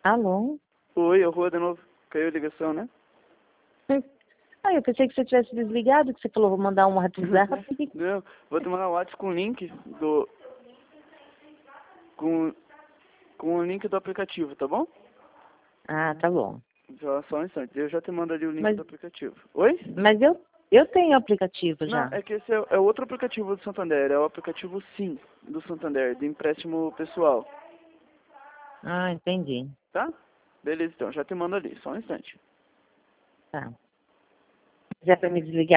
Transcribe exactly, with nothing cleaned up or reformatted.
Alô? Oi, eu Rua de novo. Caiu a ligação, né? Ah, eu pensei que você tivesse desligado, que você falou, vou mandar um WhatsApp. Não, vou te mandar um WhatsApp com o link do... Com, com o link do aplicativo, tá bom? Ah, tá bom. Já, só um instante. Eu já te mando ali o link Mas, do aplicativo. Oi? mas eu, eu tenho aplicativo Não, já. é que esse é, é outro aplicativo do Santander. É o aplicativo Sim do Santander, de empréstimo pessoal. Ah, entendi. Tá? Beleza, então. Já te mando ali. Só um instante. Tá. Se quiser pra me desligar,